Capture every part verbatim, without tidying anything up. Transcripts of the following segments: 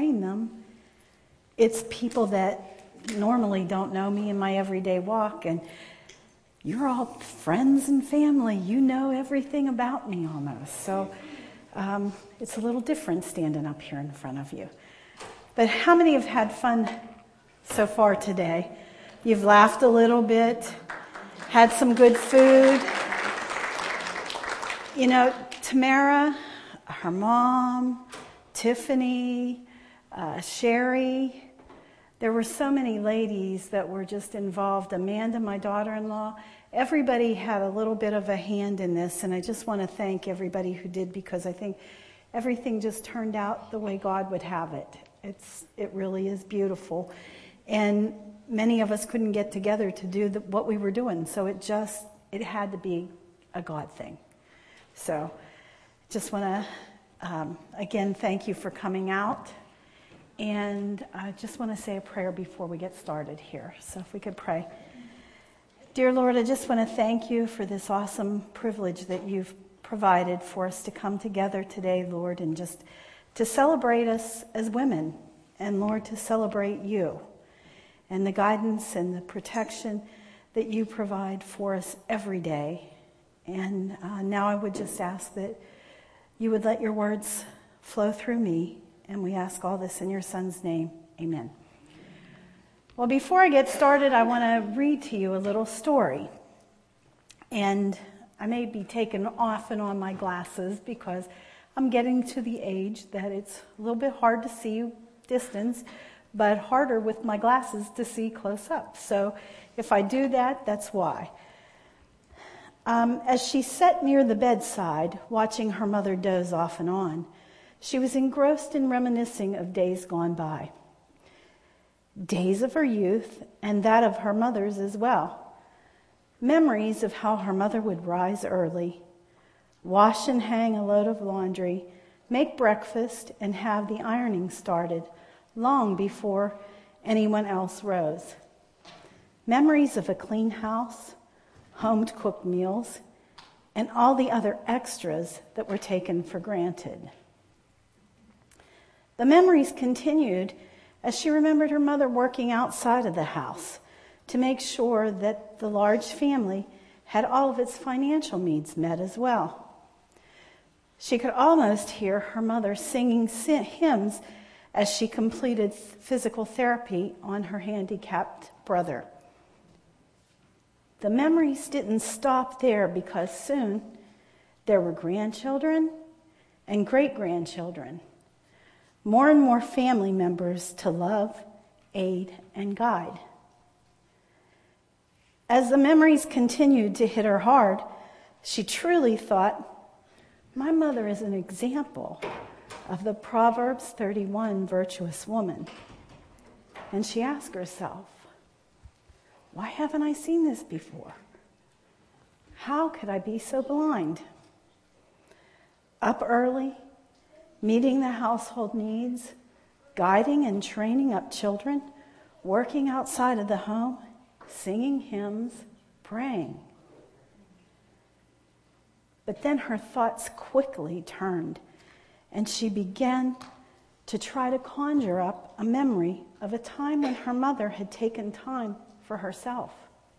train them. It's people that normally don't know me in my everyday walk, and you're all friends and family. You know everything about me almost. So um, it's a little different standing up here in front of you. But how many have had fun so far today? You've laughed a little bit, had some good food. You know, Tamara, her mom, Tiffany, uh, Sherry, there were so many ladies that were just involved. Amanda, my daughter-in-law, everybody had a little bit of a hand in this, and I just want to thank everybody who did, because I think everything just turned out the way God would have it. It's it really is beautiful, and many of us couldn't get together to do the, what we were doing, so it just it had to be a God thing. So, just want to um, again thank you for coming out. And I just want to say a prayer before we get started here. So if we could pray. Dear Lord, I just want to thank you for this awesome privilege that you've provided for us to come together today, Lord, and just to celebrate us as women. And Lord, to celebrate you and the guidance and the protection that you provide for us every day. And uh, now I would just ask that you would let your words flow through me. And we ask all this in your Son's name. Amen. Well, before I get started, I want to read to you a little story. And I may be taking off and on my glasses because I'm getting to the age that it's a little bit hard to see distance, but harder with my glasses to see close up. So if I do that, that's why. Um, as she sat near the bedside, watching her mother doze off and on, she was engrossed in reminiscing of days gone by. Days of her youth and that of her mother's as well. Memories of how her mother would rise early, wash and hang a load of laundry, make breakfast, and have the ironing started long before anyone else rose. Memories of a clean house, home-cooked meals, and all the other extras that were taken for granted. The memories continued as she remembered her mother working outside of the house to make sure that the large family had all of its financial needs met as well. She could almost hear her mother singing hymns as she completed physical therapy on her handicapped brother. The memories didn't stop there, because soon there were grandchildren and great-grandchildren. More and more family members to love, aid, and guide. As the memories continued to hit her hard, she truly thought, my mother is an example of the Proverbs thirty-one virtuous woman. And she asked herself, why haven't I seen this before? How could I be so blind? Up early, meeting the household needs, guiding and training up children, working outside of the home, singing hymns, praying. But then her thoughts quickly turned, and she began to try to conjure up a memory of a time when her mother had taken time for herself.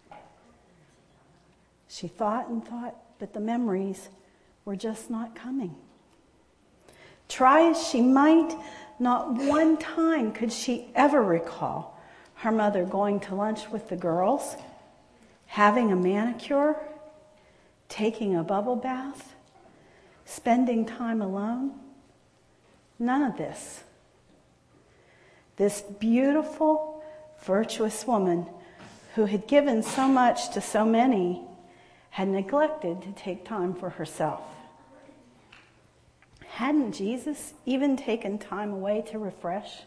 She thought and thought, but the memories were just not coming. Try as she might, not one time could she ever recall her mother going to lunch with the girls, having a manicure, taking a bubble bath, spending time alone. None of this. This beautiful, virtuous woman who had given so much to so many had neglected to take time for herself. Hadn't Jesus even taken time away to refresh?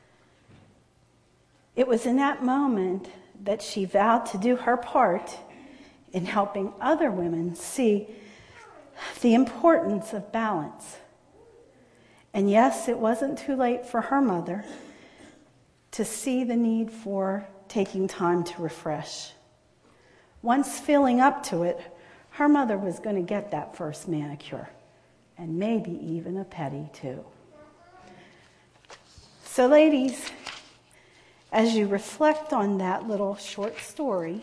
It was in that moment that she vowed to do her part in helping other women see the importance of balance. And yes, it wasn't too late for her mother to see the need for taking time to refresh. Once feeling up to it, her mother was going to get that first manicure, and maybe even a pedi too. So ladies, as you reflect on that little short story,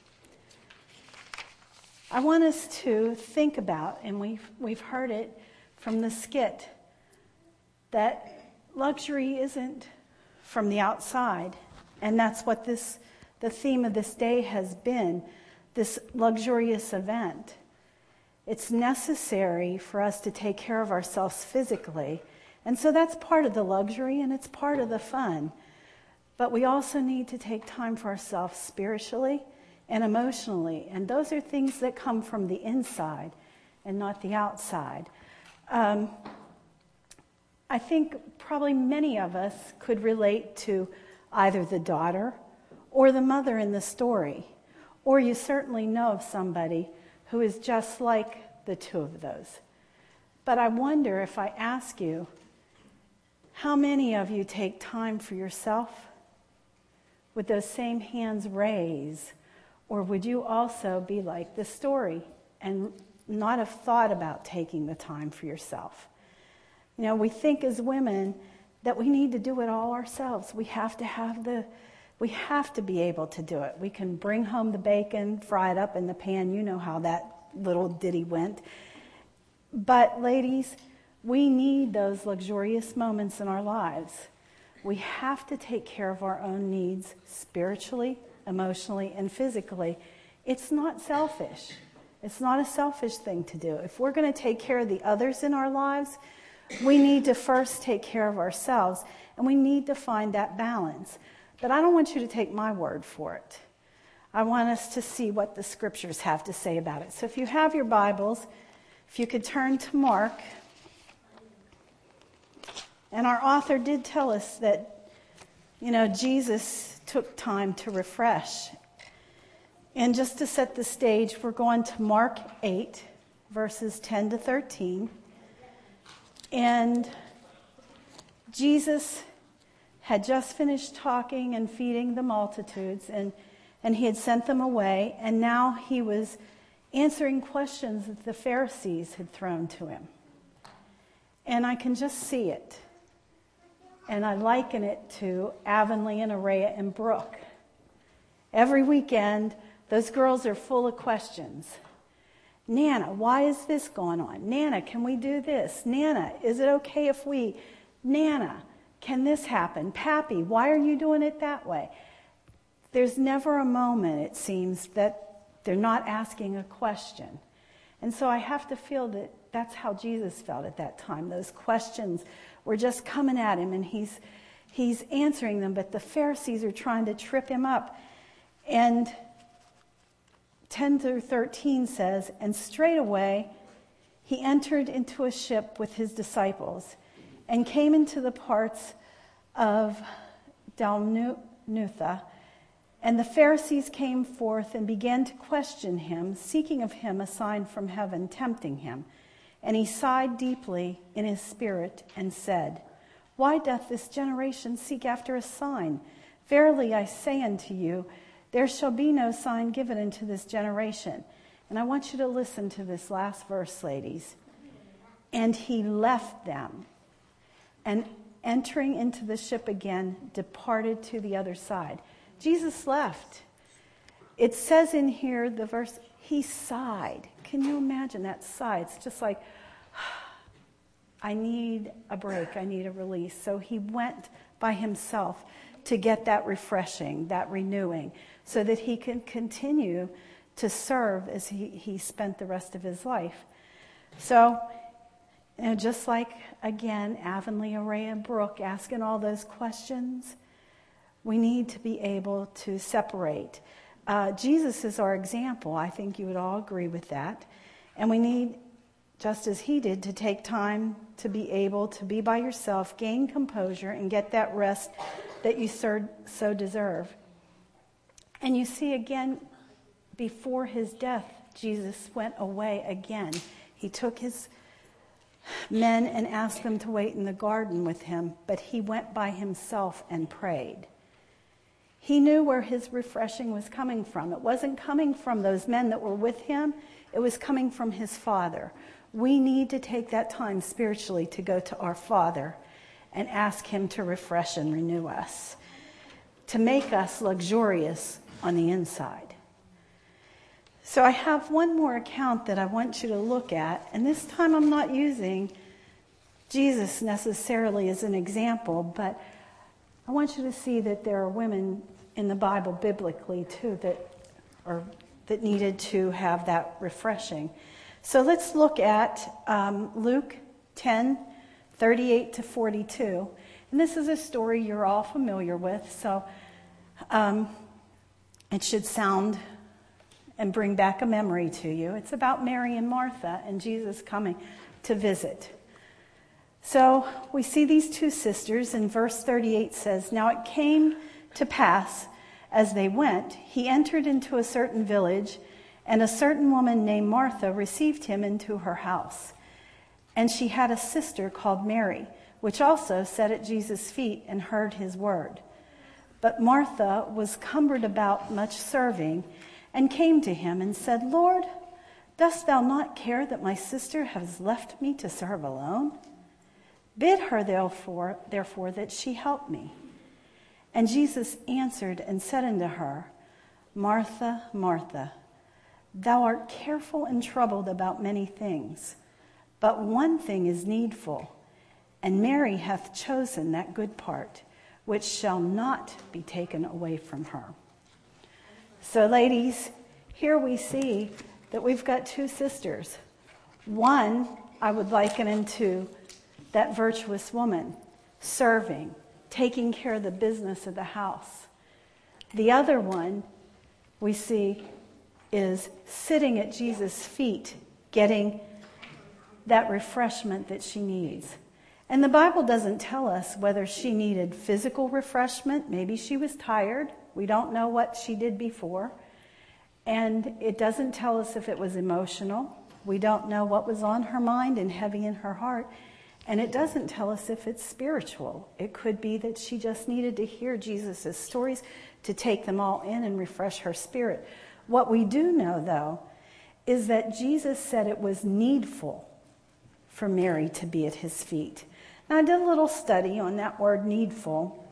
I want us to think about, and we've, we've heard it from the skit, that luxury isn't from the outside. And that's what this, the theme of this day has been, this luxurious event. It's necessary for us to take care of ourselves physically. And so that's part of the luxury and it's part of the fun. But we also need to take time for ourselves spiritually and emotionally. And those are things that come from the inside and not the outside. Um, I think probably many of us could relate to either the daughter or the mother in the story. Or you certainly know of somebody who is just like the two of those. But I wonder if I ask you, how many of you take time for yourself? Would those same hands raise? Or would you also be like the story and not have thought about taking the time for yourself? You know, we think as women that we need to do it all ourselves. We have to have the, we have to be able to do it. We can bring home the bacon, fry it up in the pan. You know how that little ditty went. But ladies, we need those luxurious moments in our lives. We have to take care of our own needs spiritually, emotionally, and physically. It's not selfish. It's not a selfish thing to do. If we're going to take care of the others in our lives, we need to first take care of ourselves, and we need to find that balance. But I don't want you to take my word for it. I want us to see what the scriptures have to say about it. So if you have your Bibles, if you could turn to Mark. And our author did tell us that, you know, Jesus took time to refresh. And just to set the stage, we're going to Mark eight, verses ten to thirteen. And Jesus had just finished talking and feeding the multitudes, and, and he had sent them away, and now he was answering questions that the Pharisees had thrown to him. And I can just see it. And I liken it to Avonlea and Araya and Brooke. Every weekend, those girls are full of questions. Nana, why is this going on? Nana, can we do this? Nana, is it okay if we? Nana, can this happen? Pappy, why are you doing it that way? There's never a moment, it seems, that they're not asking a question. And so I have to feel that that's how Jesus felt at that time. Those questions were just coming at him, and he's he's answering them, but the Pharisees are trying to trip him up. And ten through thirteen says, and straightway he entered into a ship with his disciples and came into the parts of Dalmanutha. And the Pharisees came forth and began to question him, seeking of him a sign from heaven, tempting him. And he sighed deeply in his spirit and said, why doth this generation seek after a sign? Verily I say unto you, there shall be no sign given unto this generation. And I want you to listen to this last verse, ladies. And he left them, and entering into the ship again, departed to the other side. Jesus left. It says in here, the verse, he sighed. Can you imagine that sigh? It's just like, I need a break. I need a release. So he went by himself to get that refreshing, that renewing, so that he can continue to serve as he, he spent the rest of his life. So, you know, just like, again, Avonlea, Araya, and Brooke asking all those questions, we need to be able to separate. Uh, Jesus is our example. I think you would all agree with that. And we need, just as he did, to take time to be able to be by yourself, gain composure, and get that rest that you so deserve. And you see, again, before his death, Jesus went away again. He took his men and asked them to wait in the garden with him, but he went by himself and prayed. He knew where his refreshing was coming from. It wasn't coming from those men that were with him. It was coming from his Father. We need to take that time spiritually to go to our Father and ask him to refresh and renew us, to make us luxurious on the inside. So I have one more account that I want you to look at, and this time I'm not using Jesus necessarily as an example, but I want you to see that there are women in the Bible biblically too that are that needed to have that refreshing. So let's look at um, Luke ten, thirty-eight to forty-two. And this is a story you're all familiar with, so um, it should sound and bring back a memory to you. It's about Mary and Martha and Jesus coming to visit. So we see these two sisters, and verse thirty-eight says, "Now it came to pass, as they went, he entered into a certain village, and a certain woman named Martha received him into her house. And she had a sister called Mary, which also sat at Jesus' feet and heard his word. But Martha was cumbered about much serving, and came to him and said, Lord, dost thou not care that my sister has left me to serve alone? Bid her therefore, therefore that she help me. And Jesus answered and said unto her, Martha, Martha, thou art careful and troubled about many things, but one thing is needful, and Mary hath chosen that good part, which shall not be taken away from her." So ladies, here we see that we've got two sisters. One, I would liken into that virtuous woman, serving, taking care of the business of the house. The other one we see is sitting at Jesus' feet, getting that refreshment that she needs. And the Bible doesn't tell us whether she needed physical refreshment. Maybe she was tired. We don't know what she did before. And it doesn't tell us if it was emotional. We don't know what was on her mind and heavy in her heart. And it doesn't tell us if it's spiritual. It could be that she just needed to hear Jesus' stories to take them all in and refresh her spirit. What we do know, though, is that Jesus said it was needful for Mary to be at his feet. Now, I did a little study on that word needful,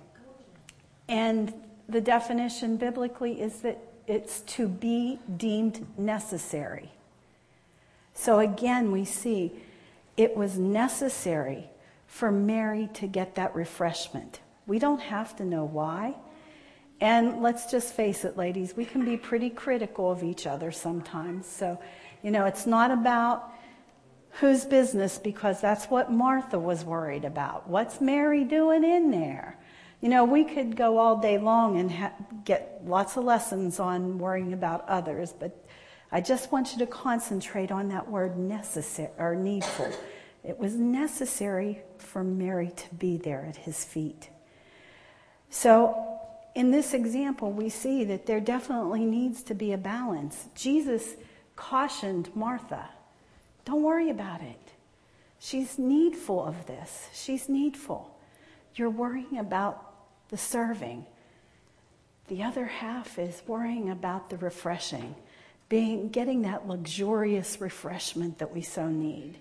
and the definition biblically is that it's to be deemed necessary. So again, we see it was necessary for Mary to get that refreshment. We don't have to know why. And let's just face it, ladies, we can be pretty critical of each other sometimes. So, you know, it's not about whose business, because that's what Martha was worried about. What's Mary doing in there? You know, we could go all day long and ha- get lots of lessons on worrying about others, but I just want you to concentrate on that word necessary or needful. It was necessary for Mary to be there at his feet. So in this example, we see that there definitely needs to be a balance. Jesus cautioned Martha, don't worry about it. She's needful of this. She's needful. You're worrying about the serving. The other half is worrying about the refreshing, being getting that luxurious refreshment that we so need.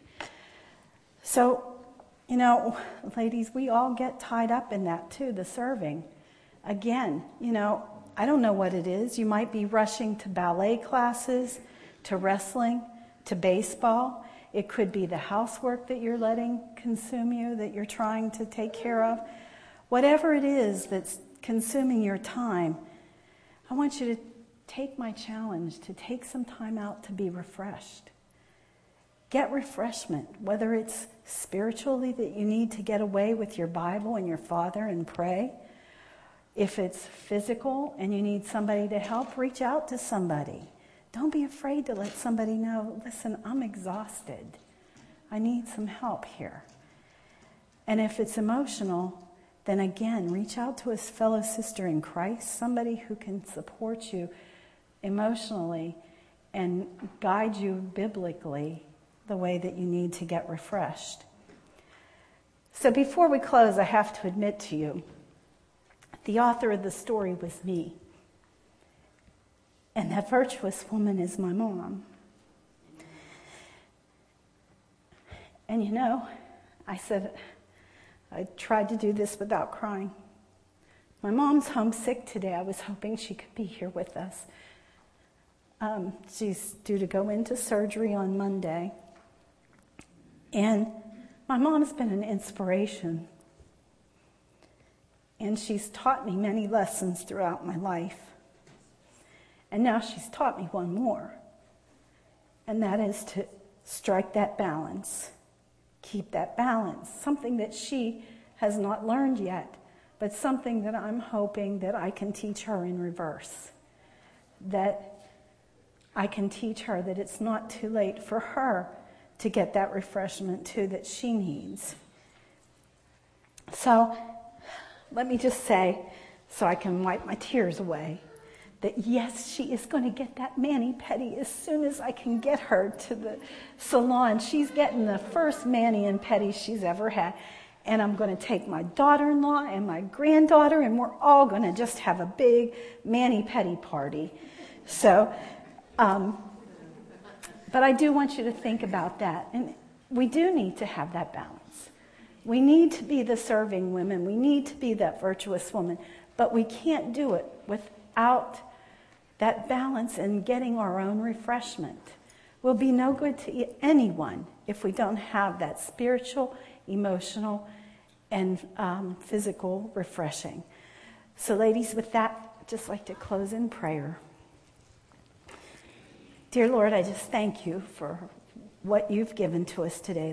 So, you know, ladies, we all get tied up in that too, the serving. Again, you know, I don't know what it is. You might be rushing to ballet classes, to wrestling, to baseball. It could be the housework that you're letting consume you, that you're trying to take care of. Whatever it is that's consuming your time, I want you to take my challenge to take some time out to be refreshed. Get refreshment, whether it's spiritually that you need to get away with your Bible and your Father and pray. If it's physical and you need somebody to help, reach out to somebody. Don't be afraid to let somebody know, listen, I'm exhausted. I need some help here. And if it's emotional, then again, reach out to a fellow sister in Christ, somebody who can support you emotionally and guide you biblically the way that you need to get refreshed. So before we close, I have to admit to you, the author of the story was me. And that virtuous woman is my mom. And you know, I said, I tried to do this without crying. My mom's homesick today. I was hoping she could be here with us. Um, she's due to go into surgery on Monday. And my mom's been an inspiration. And she's taught me many lessons throughout my life. And now she's taught me one more. And that is to strike that balance. Keep that balance. Something that she has not learned yet, but something that I'm hoping that I can teach her in reverse. That I can teach her that it's not too late for her to get that refreshment too that she needs. So let me just say, so I can wipe my tears away, that yes, she is going to get that mani-pedi as soon as I can get her to the salon. She's getting the first mani and pedi she's ever had. And I'm going to take my daughter-in-law and my granddaughter, and we're all going to just have a big mani-pedi party. So, um, but I do want you to think about that. And we do need to have that balance. We need to be the serving women. We need to be that virtuous woman. But we can't do it without that balance and getting our own refreshment. We'll be no good to anyone if we don't have that spiritual, emotional, and um, physical refreshing. So ladies, with that, I'd just like to close in prayer. Dear Lord, I just thank you for what you've given to us today.